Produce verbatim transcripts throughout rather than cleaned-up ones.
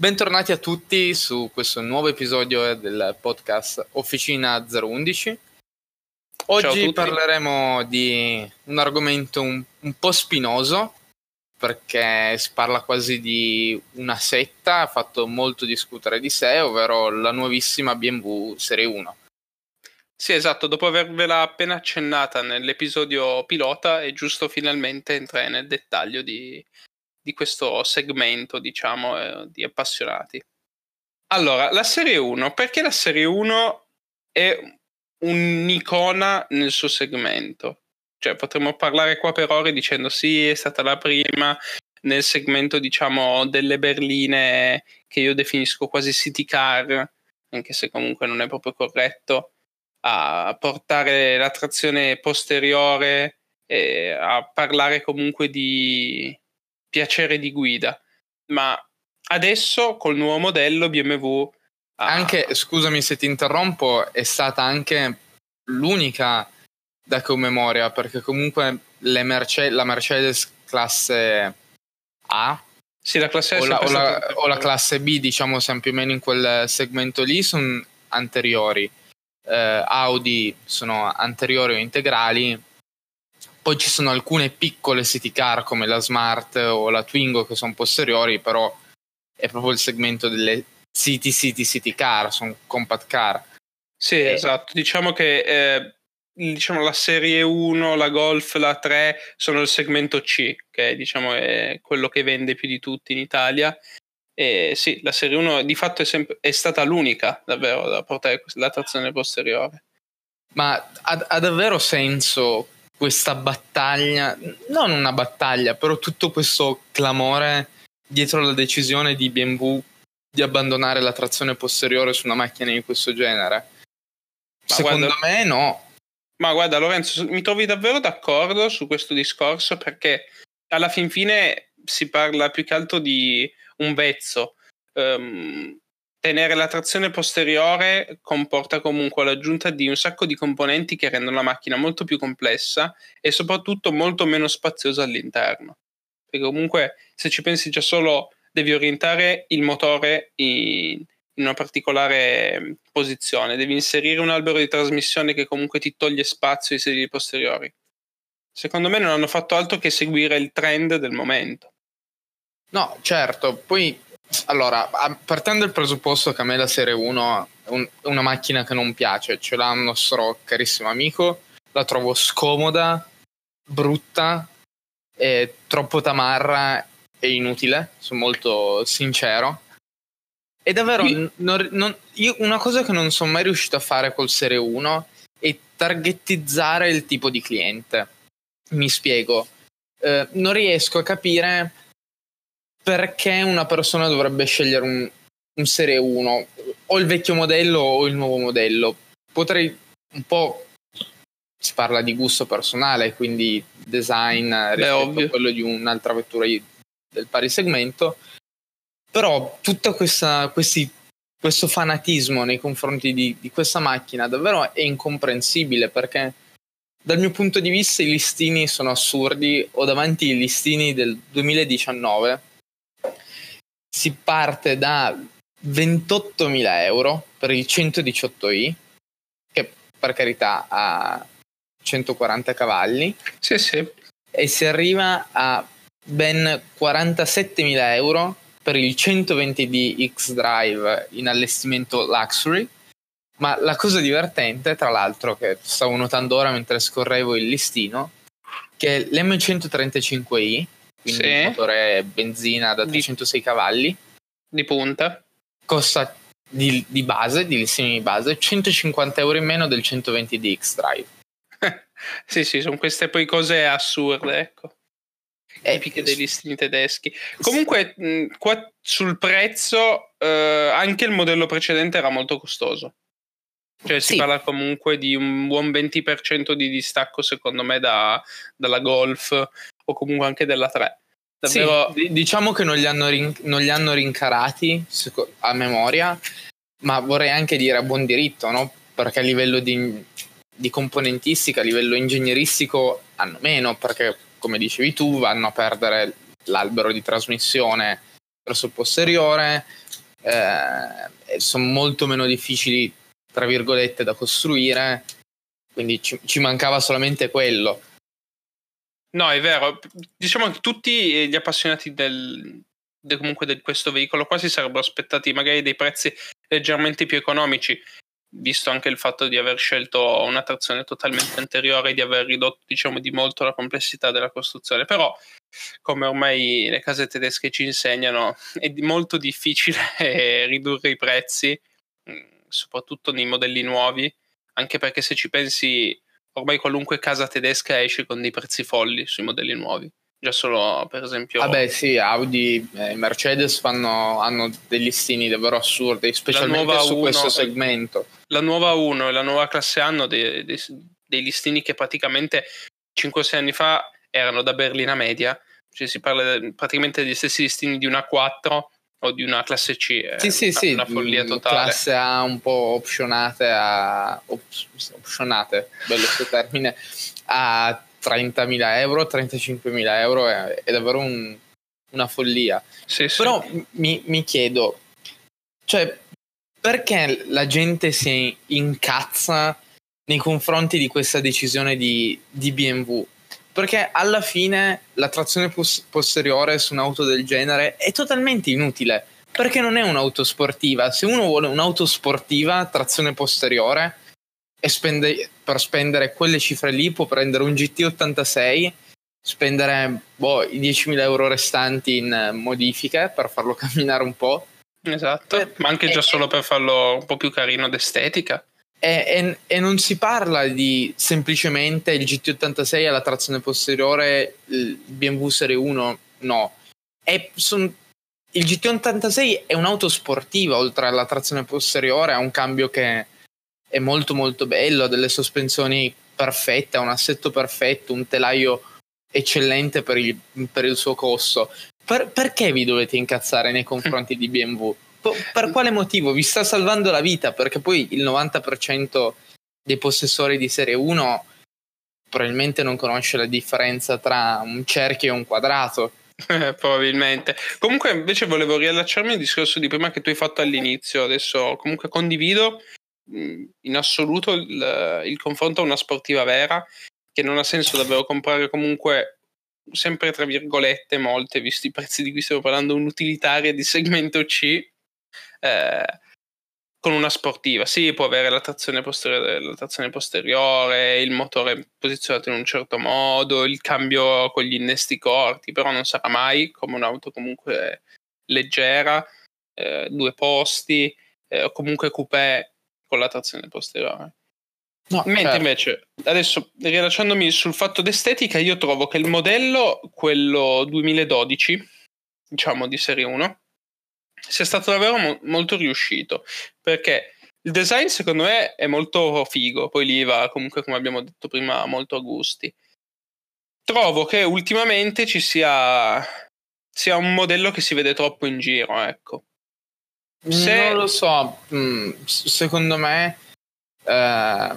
Bentornati a tutti su questo nuovo episodio del podcast Officina zero undici. Oggi parleremo di un argomento un, un po' spinoso, perché si parla quasi di una setta, ha fatto molto discutere di sé, ovvero la nuovissima B M W Serie uno. Sì, esatto, dopo avervela appena accennata nell'episodio pilota è giusto finalmente entrare nel dettaglio di, di questo segmento, diciamo, eh, di appassionati. Allora, la Serie uno, perché la Serie uno è un'icona nel suo segmento? Cioè, potremmo parlare qua per ore dicendo sì, è stata la prima nel segmento, diciamo, delle berline che io definisco quasi city car, anche se comunque non è proprio corretto, a portare la trazione posteriore e a parlare comunque di piacere di guida. Ma adesso col nuovo modello B M W ha... Anche, scusami se ti interrompo, è stata anche l'unica da commemoria, perché comunque le Merce- la Mercedes classe A sì, la classe o, S la, o, la, o la classe B, diciamo, siamo più o meno in quel segmento lì, sono anteriori. eh, Audi sono anteriori o integrali. Poi ci sono alcune piccole city car come la Smart o la Twingo che sono posteriori, però è proprio il segmento delle city city city car, sono compact car. Sì, e... esatto, diciamo che eh, diciamo la Serie uno, la Golf, la tre sono il segmento C, che diciamo è quello che vende più di tutti in Italia. E sì, la Serie uno di fatto è, sempre, è stata l'unica davvero da portare la trazione posteriore. Ma ha, ha davvero senso questa battaglia? Non una battaglia, però tutto questo clamore dietro la decisione di B M W di abbandonare la trazione posteriore su una macchina di questo genere? Ma secondo guarda, me no. Ma guarda Lorenzo, mi trovi davvero d'accordo su questo discorso, perché alla fin fine si parla più che altro di un vezzo. Um, tenere la trazione posteriore comporta comunque l'aggiunta di un sacco di componenti che rendono la macchina molto più complessa e soprattutto molto meno spaziosa all'interno. Perché comunque, se ci pensi, già solo devi orientare il motore in, in una particolare posizione, devi inserire un albero di trasmissione che comunque ti toglie spazio ai sedili posteriori. Secondo me non hanno fatto altro che seguire il trend del momento. No, certo, poi allora, partendo dal presupposto che a me la Serie uno è un, una macchina che non piace, ce l'ha un nostro carissimo amico, la trovo scomoda, brutta, è troppo tamarra e inutile, sono molto sincero. E davvero, non, non, io una cosa che non sono mai riuscito a fare col Serie uno è targettizzare il tipo di cliente. Mi spiego. Eh, non riesco a capire perché una persona dovrebbe scegliere un, un Serie uno, o il vecchio modello o il nuovo modello. Potrei un po'... si parla di gusto personale, quindi design rispetto Beh, a quello di un'altra vettura del pari segmento, però tutta questa questi, questo fanatismo nei confronti di, di questa macchina davvero è incomprensibile, perché dal mio punto di vista i listini sono assurdi. Ho davanti i listini del duemiladiciannove, si parte da ventottomila euro per il centodiciotto i, che per carità ha centoquaranta cavalli, sì, sì. e si arriva a ben quarantasettemila euro per il centoventi D X-Drive in allestimento luxury. Ma la cosa divertente, tra l'altro, che stavo notando ora mentre scorrevo il listino, che l'M centotrentacinque i, quindi sì, motore benzina da trecentosei di, cavalli di punta, costa di, di base, di listino di base, centocinquanta euro in meno del centoventi D X-Drive. Sì, sì, sono queste poi cose assurde, ecco, eh, tipiche dei listini tedeschi. Comunque, mh, qua sul prezzo, eh, anche il modello precedente era molto costoso. Cioè si sì. parla comunque di un buon venti per cento di distacco, secondo me, da, dalla Golf o comunque anche della tre. Davvero... Sì, diciamo che non li hanno, rin- non li hanno rincarati a memoria, ma vorrei anche dire a buon diritto, no? Perché a livello di, di componentistica, a livello ingegneristico hanno meno, perché come dicevi tu vanno a perdere l'albero di trasmissione verso il posteriore, eh, sono molto meno difficili, tra virgolette, da costruire, quindi ci, ci mancava solamente quello. No, è vero, diciamo che tutti gli appassionati del, del comunque di questo veicolo qua si sarebbero aspettati magari dei prezzi leggermente più economici, visto anche il fatto di aver scelto una trazione totalmente anteriore e di aver ridotto, diciamo, di molto la complessità della costruzione. Però, come ormai le case tedesche ci insegnano, è molto difficile ridurre i prezzi, soprattutto nei modelli nuovi, anche perché se ci pensi, ormai qualunque casa tedesca esce con dei prezzi folli sui modelli nuovi. Già solo, per esempio... Vabbè, sì, Audi e Mercedes fanno, hanno dei listini davvero assurdi, specialmente su uno, questo segmento. La nuova uno e la nuova classe hanno dei, dei, dei listini che praticamente cinque sei anni fa erano da berlina media, cioè si parla praticamente degli stessi listini di una quattro o di una classe C. Sì, sì, una, sì, una follia totale. Classe A un po' opzionate a... Ops, opzionate, bello questo termine, a trentamila euro, trentacinquemila euro, è, è davvero un, una follia. Sì, sì. Però mi, mi chiedo, cioè, perché la gente si incazza nei confronti di questa decisione di, di B M W? Perché alla fine la trazione pos- posteriore su un'auto del genere è totalmente inutile, perché non è un'auto sportiva. Se uno vuole un'auto sportiva, trazione posteriore, e spende, per spendere quelle cifre lì può prendere un G T ottantasei, spendere boh, i diecimila euro restanti in modifiche per farlo camminare un po'. Esatto, eh, ma anche già eh, solo per farlo un po' più carino d'estetica. E, e, e non si parla di semplicemente il G T ottantasei alla trazione posteriore, il B M W Serie uno, no. È, son, il G T ottantasei è un'auto sportiva, oltre alla trazione posteriore, ha un cambio che è molto molto bello, ha delle sospensioni perfette, ha un assetto perfetto, un telaio eccellente per il, per il suo costo. Per, perché vi dovete incazzare nei confronti di B M W? Per quale motivo? Vi sta salvando la vita, perché poi il novanta per cento dei possessori di Serie uno probabilmente non conosce la differenza tra un cerchio e un quadrato. Eh, probabilmente. Comunque invece volevo riallacciarmi al discorso di prima che tu hai fatto all'inizio. Adesso comunque condivido in assoluto il, il confronto a una sportiva vera, che non ha senso davvero comprare comunque, sempre tra virgolette molte, visto i prezzi di cui stiamo parlando, un'utilitaria di segmento C eh, con una sportiva. Sì, può avere la trazione posteriore, la trazione posteriore, il motore posizionato in un certo modo, il cambio con gli innesti corti, però non sarà mai come un'auto comunque leggera, eh, due posti, eh, o comunque coupé con la trazione posteriore. No, mentre certo. Invece adesso, rilasciandomi sul fatto d'estetica, io trovo che il modello, quello duemiladodici, diciamo di serie uno, sia stato davvero mo- molto riuscito, perché il design secondo me è molto figo, poi lì va comunque, come abbiamo detto prima, molto a gusti. Trovo che ultimamente ci sia sia un modello che si vede troppo in giro, ecco. Se... Non lo so, mm, secondo me eh,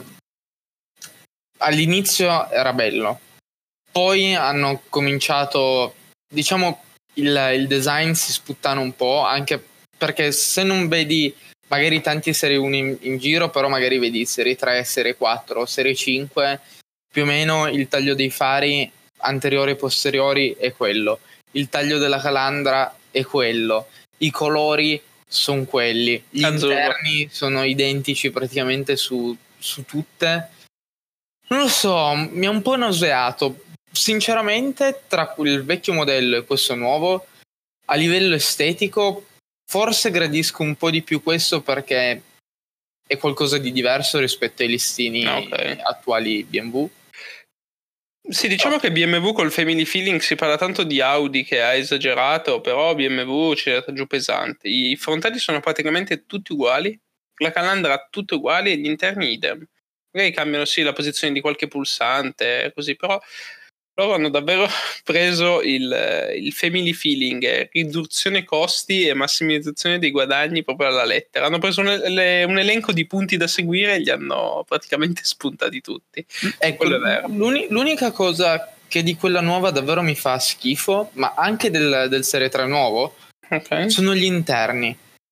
all'inizio era bello, poi hanno cominciato, diciamo, il, il design si sputtana un po', anche perché se non vedi magari tanti serie uno in, in giro, però magari vedi serie tre, serie quattro, serie cinque, più o meno il taglio dei fari anteriori e posteriori è quello, il taglio della calandra è quello, i colori sono quelli, gli Azzurro. Interni sono identici praticamente su, su tutte. Non lo so, mi ha un po' nauseato. Sinceramente, tra il vecchio modello e questo nuovo, a livello estetico, forse gradisco un po' di più questo perché è qualcosa di diverso rispetto ai listini okay. attuali B M W. Sì, diciamo oh. che B M W col family feeling si parla tanto di Audi che ha esagerato, però B M W ci è dato giù pesante. I frontali sono praticamente tutti uguali, la calandra tutte uguali e gli interni idem. Magari cambiano sì la posizione di qualche pulsante, così, però loro hanno davvero preso il, il family feeling, riduzione costi e massimizzazione dei guadagni proprio alla lettera. Hanno preso un, le, un elenco di punti da seguire e li hanno praticamente spuntati tutti. Ecco, quello è vero. L'uni, l'unica cosa che di quella nuova davvero mi fa schifo, ma anche del, del Serie tre nuovo, okay. sono gli interni.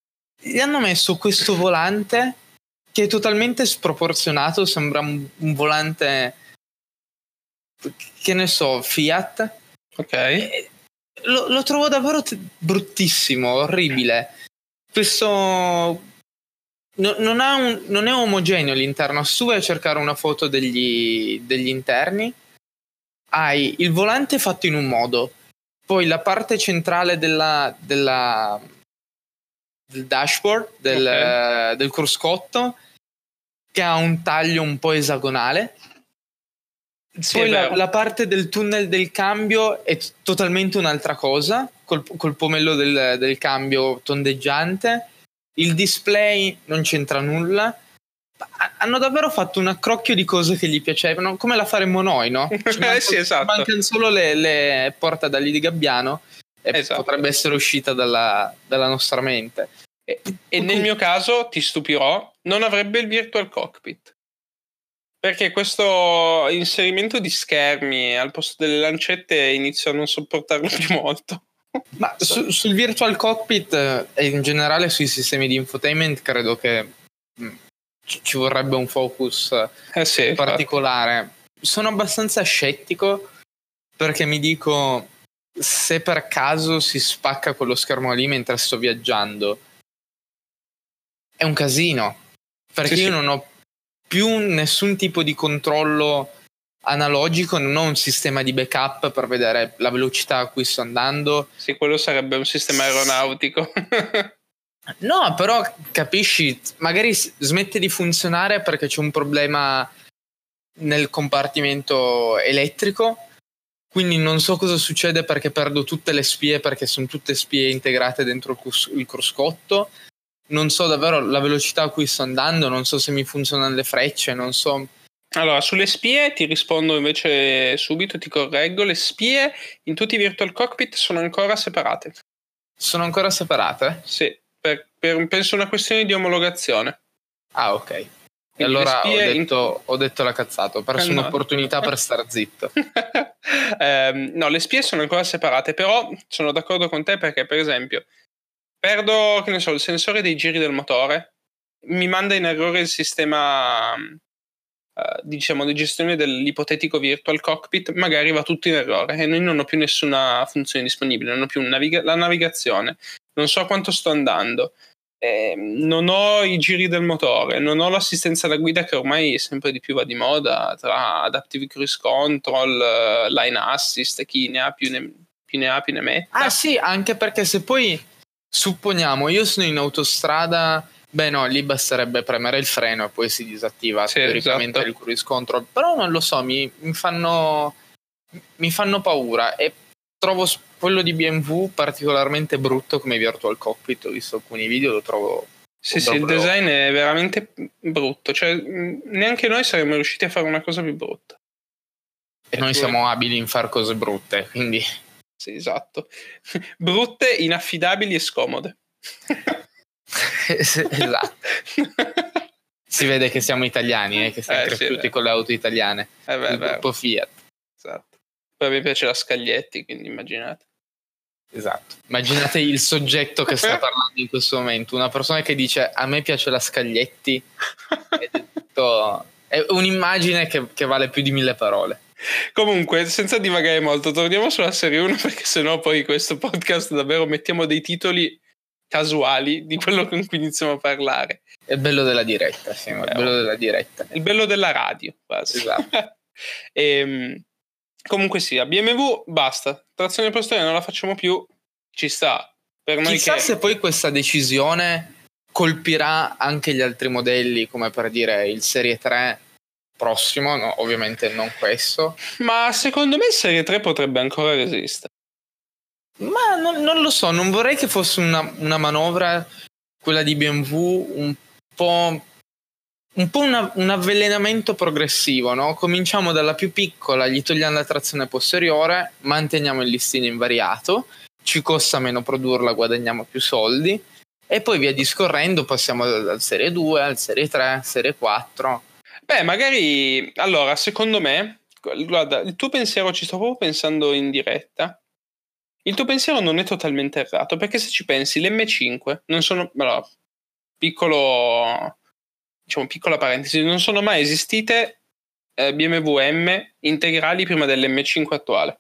gli hanno messo questo volante che è totalmente sproporzionato, sembra un, un volante, che ne so, Fiat. Ok. E lo, lo trovo davvero t- bruttissimo, orribile. Questo no, non, ha un, non è omogeneo l'interno. Se tu vai a cercare una foto degli, degli interni, hai il volante fatto in un modo, poi la parte centrale della, della del dashboard, del, Okay. del cruscotto, che ha un taglio un po' esagonale. Sì, Poi è la, vero. la parte del tunnel del cambio è t- totalmente un'altra cosa, col, col pomello del, del cambio tondeggiante. Il display non c'entra nulla. Ha- Hanno davvero fatto un accrocchio di cose che gli piacevano, come la faremmo noi, no? Ci Eh manca- sì, ci esatto. mancano solo le, le portadali di Gabbiano e Esatto. potrebbe essere uscita dalla, dalla nostra mente. E, e nel mio caso, ti stupirò, non avrebbe il Virtual Cockpit. Perché questo inserimento di schermi al posto delle lancette inizio a non sopportarlo più molto. Ma su, sul Virtual Cockpit eh, e in generale sui sistemi di infotainment credo che mh, ci, ci vorrebbe un focus Eh sì, particolare. Sono abbastanza scettico perché mi dico, se per caso si spacca quello schermo lì mentre sto viaggiando, è un casino, perché sì, io sì. non ho più nessun tipo di controllo analogico, non ho un sistema di backup per vedere la velocità a cui sto andando. Sì, quello sarebbe un sistema aeronautico. No, però capisci, magari s- smette di funzionare perché c'è un problema nel compartimento elettrico, quindi non so cosa succede perché perdo tutte le spie, perché sono tutte spie integrate dentro il, crus- il cruscotto. Non so davvero la velocità a cui sto andando, non so se mi funzionano le frecce, non so. Allora, sulle spie ti rispondo invece subito, ti correggo. Le spie in tutti i Virtual Cockpit sono ancora separate. Sono ancora separate? Sì, per, per penso una questione di omologazione. Ah, ok. E Quindi le allora ho spie in- detto, ho detto la cazzata, ho perso Eh, no. un'opportunità per star zitto. Ehm, no, le spie sono ancora separate, però sono d'accordo con te perché, per esempio, perdo, che ne so, il sensore dei giri del motore, mi manda in errore il sistema, eh, diciamo, di gestione dell'ipotetico Virtual Cockpit, magari va tutto in errore e noi non ho più nessuna funzione disponibile, non ho più naviga- la navigazione, non so quanto sto andando. Eh, non ho i giri del motore, non ho l'assistenza alla guida che ormai sempre di più va di moda tra Adaptive Cruise Control, eh, Line Assist, chi ne ha più ne, più ne ha più ne metta. Ah sì, anche perché se poi supponiamo io sono in autostrada, beh no, lì basterebbe premere il freno e poi si disattiva Sì, teoricamente esatto. il cruise control, però non lo so, mi, mi fanno mi fanno paura e trovo s- quello di B M W particolarmente brutto come Virtual Cockpit. Ho visto alcuni video, lo trovo Sì, sì, il proprio- design è veramente brutto, cioè mh, neanche noi saremmo riusciti a fare una cosa più brutta. e noi siamo abili in far cose brutte, quindi Sì, esatto. Brutte, inaffidabili e scomode. esatto. Si vede che siamo italiani, eh, che siamo Eh, sì, cresciuti beh. con le auto italiane, Eh, beh, il beh. gruppo Fiat. Esatto. Poi a me piace la Scaglietti, quindi immaginate. Esatto. Immaginate il soggetto che sta parlando in questo momento, una persona che dice a me piace la Scaglietti, ed è, tutto, è un'immagine che, che vale più di mille parole. Comunque, senza divagare molto, torniamo sulla serie uno perché sennò poi questo podcast davvero mettiamo dei titoli casuali di quello con cui iniziamo a parlare. È il bello della diretta, sì, è il bello della diretta. È il bello della radio, quasi. Esatto. E, comunque sia, B M W basta, trazione posteriore non la facciamo più, ci sta. Per noi Chissà che... se poi questa decisione colpirà anche gli altri modelli, come per dire il Serie tre prossimo, no, ovviamente non questo. Ma secondo me il Serie tre potrebbe ancora resistere. Ma non, non lo so, non vorrei che fosse una, una manovra, quella di B M W, un po', un, po una, un avvelenamento progressivo, no? Cominciamo dalla più piccola, gli togliamo la trazione posteriore, manteniamo il listino invariato, ci costa meno produrla, guadagniamo più soldi, e poi via discorrendo passiamo dal, dal Serie due al Serie tre, Serie quattro. Beh, magari... Allora, secondo me... Guarda, il tuo pensiero, ci sto proprio pensando in diretta. Il tuo pensiero non è totalmente errato, perché se ci pensi, l'emme cinque non sono... Allora, piccolo, diciamo, piccola parentesi, non sono mai esistite eh, B M W M integrali prima dell'M cinque attuale.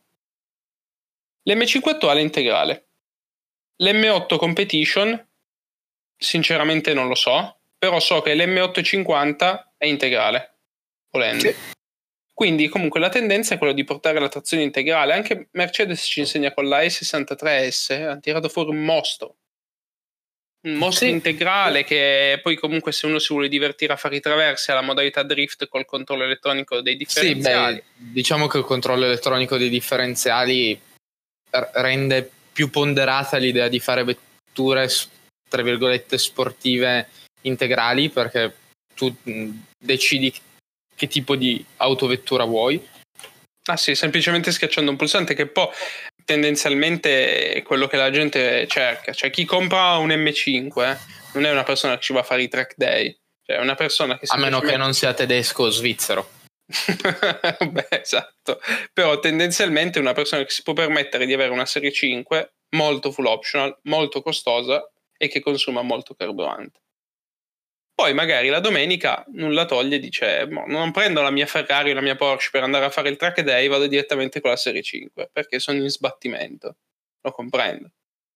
L'M cinque attuale è integrale. L'M otto Competition, sinceramente non lo so, però so che l'M ottocentocinquanta è integrale, volendo. Sì. Quindi comunque la tendenza è quella di portare la trazione integrale. Anche Mercedes ci insegna con la E sessantatré S, ha tirato fuori un mostro. Un mostro sì. integrale che poi comunque se uno si vuole divertire a fare i traversi ha la modalità drift col controllo elettronico dei differenziali. Sì, beh, diciamo che il controllo elettronico dei differenziali rende più ponderata l'idea di fare vetture tra virgolette sportive integrali, perché tu decidi che tipo di autovettura vuoi. Ah sì, semplicemente schiacciando un pulsante, che poi tendenzialmente è quello che la gente cerca. Cioè chi compra un M cinque non è una persona che ci va a fare i track day, cioè è una persona che a meno che non sia tedesco o svizzero. Beh, esatto. Però tendenzialmente è una persona che si può permettere di avere una serie cinque molto full optional, molto costosa e che consuma molto carburante. Poi magari la domenica nulla toglie e dice non prendo la mia Ferrari o la mia Porsche per andare a fare il track day, vado direttamente con la serie cinque perché sono in sbattimento, lo comprendo.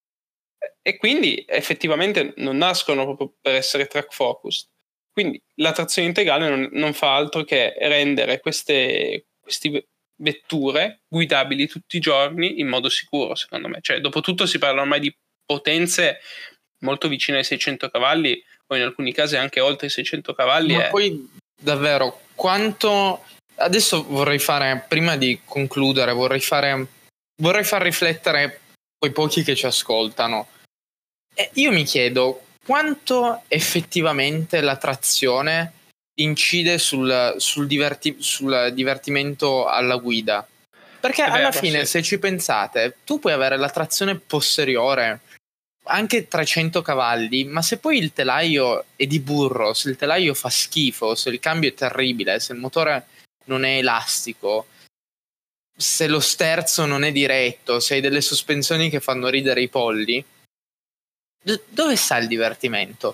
E quindi effettivamente non nascono proprio per essere track focused. Quindi la trazione integrale non, non fa altro che rendere queste, queste vetture guidabili tutti i giorni in modo sicuro, secondo me. Cioè, dopo tutto si parla ormai di potenze molto vicine ai seicento cavalli, o in alcuni casi anche oltre i seicento cavalli. Ma è... poi davvero quanto adesso vorrei fare, prima di concludere, vorrei fare vorrei far riflettere quei pochi che ci ascoltano. E io mi chiedo quanto effettivamente la trazione incide sul, sul, diverti, sul divertimento alla guida, perché È alla vero, fine sì. se ci pensate tu puoi avere la trazione posteriore anche trecento cavalli, ma se poi il telaio è di burro, se il telaio fa schifo, se il cambio è terribile, se il motore non è elastico, se lo sterzo non è diretto, se hai delle sospensioni che fanno ridere i polli, d- dove sta il divertimento?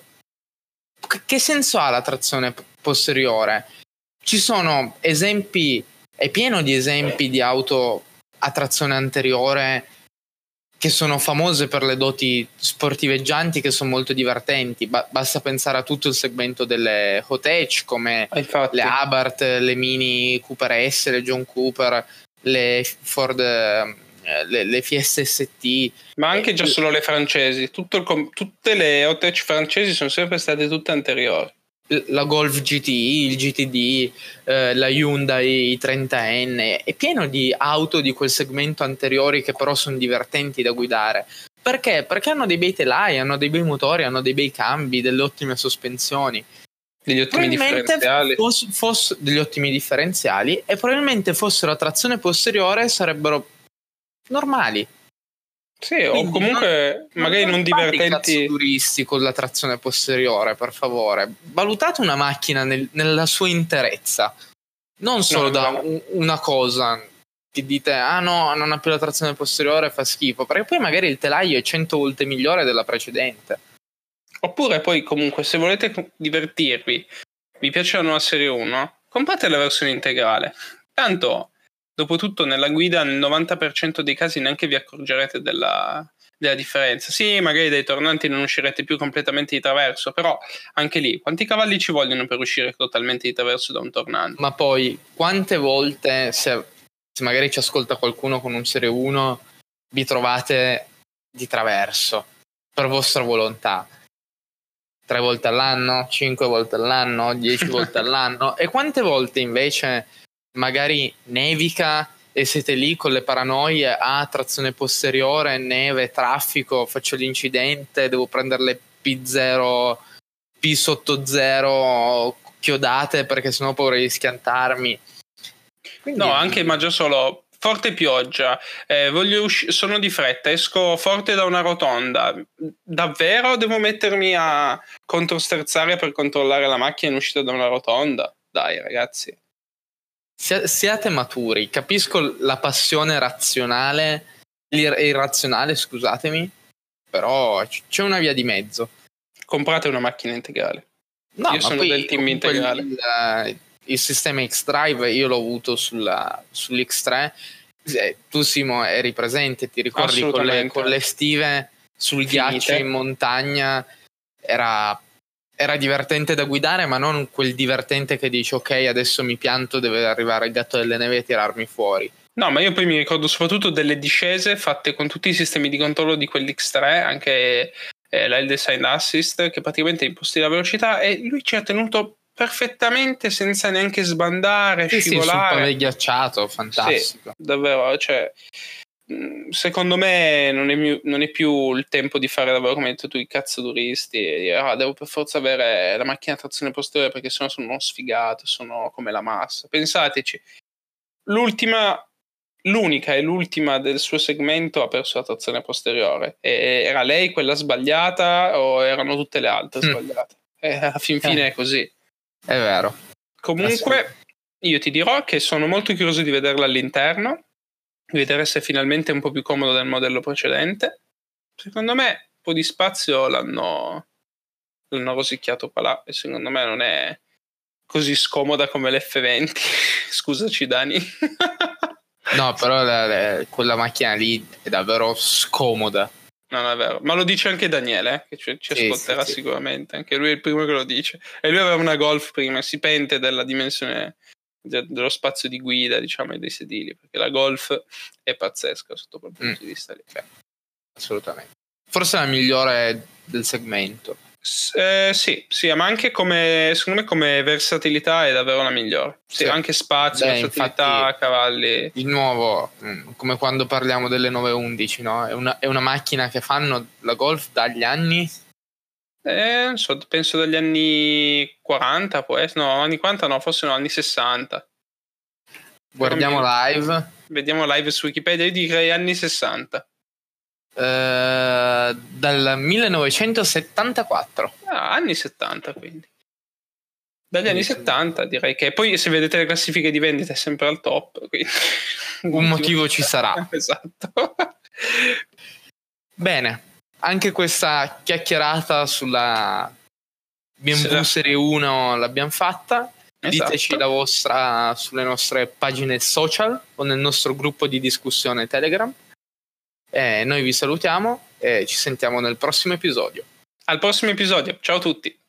C- che senso ha la trazione p- posteriore? Ci sono esempi, è pieno di esempi di auto a trazione anteriore che sono famose per le doti sportiveggianti, che sono molto divertenti. Ba- basta pensare a tutto il segmento delle hot hatch, come Infatti. le Abarth, le Mini Cooper S, le John Cooper, le Ford, eh, le, le Fiesta S T. Ma anche già solo le francesi, tutto il com- tutte le hot hatch francesi sono sempre state tutte anteriori. La Golf G T I, il G T D, eh, la Hyundai trenta N, è pieno di auto di quel segmento anteriori che però sono divertenti da guidare. Perché? Perché hanno dei bei telai, hanno dei bei motori, hanno dei bei cambi, delle ottime sospensioni. Degli ottimi differenziali. Foss, foss, degli ottimi differenziali e probabilmente fossero a trazione posteriore sarebbero normali. Sì, quindi o comunque non, magari non, non divertenti. Cazzo turisti con la trazione posteriore, per favore. Valutate una macchina nel, nella sua interezza, non solo no, da no. Un, una cosa che dite ah no, non ha più la trazione posteriore, fa schifo, perché poi magari il telaio è cento volte migliore della precedente. Oppure poi comunque se volete divertirvi, vi piace la nuova serie uno, comprate la versione integrale. Tanto dopotutto nella guida nel novanta per cento dei casi neanche vi accorgerete della, della differenza. Sì, magari dai tornanti non uscirete più completamente di traverso, però anche lì quanti cavalli ci vogliono per uscire totalmente di traverso da un tornante? Ma poi quante volte, se, se magari ci ascolta qualcuno con un serie uno, vi trovate di traverso per vostra volontà? Tre volte all'anno, cinque volte all'anno, dieci volte all'anno? E quante volte invece magari nevica e siete lì con le paranoie, ah, trazione posteriore, neve, traffico, faccio l'incidente, devo prendere le P zero, P sotto zero chiodate perché sennò ho paura di schiantarmi. Quindi... No, anche ma già solo forte pioggia, eh, voglio usci- sono di fretta, esco forte da una rotonda, davvero devo mettermi a controsterzare per controllare la macchina in uscita da una rotonda? Dai ragazzi, siate maturi, capisco la passione razionale, l'ir- irrazionale, scusatemi, però c'è una via di mezzo. comprate una macchina integrale. No, io ma sono poi del team integrale. Il, il sistema X-Drive io l'ho avuto sulla, sull'X tre. Tu, Simo, eri presente, ti ricordi con le, con le stive sul Finite. Ghiaccio in montagna? Era, era divertente da guidare, ma non quel divertente che dici ok, adesso mi pianto, deve arrivare il gatto delle neve e tirarmi fuori. No, ma io poi mi ricordo soprattutto delle discese fatte con tutti i sistemi di controllo di quell'X tre, anche eh, l'Hill Design Assist, che praticamente imposti la velocità, e lui ci ha tenuto perfettamente senza neanche sbandare, sì, scivolare. Sì, sul pavé ghiacciato, fantastico. Sì, davvero, cioè, secondo me non è, più, non è più il tempo di fare davvero, come hai detto tu, i cazzo duristi e dire, ah, devo per forza avere la macchina a trazione posteriore perché sennò sono uno sfigato, sono come la massa. Pensateci, l'ultima... L'unica e l'ultima del suo segmento ha perso la trazione posteriore. E era lei quella sbagliata o erano tutte le altre mm. sbagliate? E alla fin fine eh. è così. È vero. Comunque io ti dirò che sono molto curioso di vederla all'interno, vedere se finalmente è un po' più comodo del modello precedente. Secondo me un po' di spazio l'hanno, l'hanno rosicchiato qua là e secondo me non è così scomoda come l'F venti. Scusaci Dani. No, però la, la, quella macchina lì è davvero scomoda. Non è vero, ma lo dice anche Daniele, eh, che ci, ci sì, ascolterà sì, sicuramente. Anche lui è il primo che lo dice. E lui aveva una Golf prima, si pente della dimensione de, dello spazio di guida, diciamo, e dei sedili, perché la Golf è pazzesca sotto quel punto mm. di vista lì. Sì, assolutamente. Forse la migliore del segmento. Eh, sì, sì, ma anche come, secondo me come versatilità è davvero la migliore. Sì, sì. Anche spazio, Beh, versatilità, infatti, cavalli. Di nuovo, come quando parliamo delle nove undici, no? È una, è una macchina che fanno la Golf dagli anni? Eh, non so, penso dagli anni quaranta, può essere. No, anni quaranta no, forse no, anni sessanta. Guardiamo mi... live. Vediamo live su Wikipedia, io direi anni sessanta. Uh, dal millenovecentosettantaquattro. Ah, anni settanta, quindi dagli anni settanta direi che poi se vedete le classifiche di vendita è sempre al top, quindi... un motivo ci sarà. Esatto. Bene, anche questa chiacchierata sulla B M W Serie uno l'abbiamo fatta. Esatto. Diteci la vostra sulle nostre pagine social o nel nostro gruppo di discussione Telegram. E noi vi salutiamo e ci sentiamo nel prossimo episodio. Al prossimo episodio, ciao a tutti.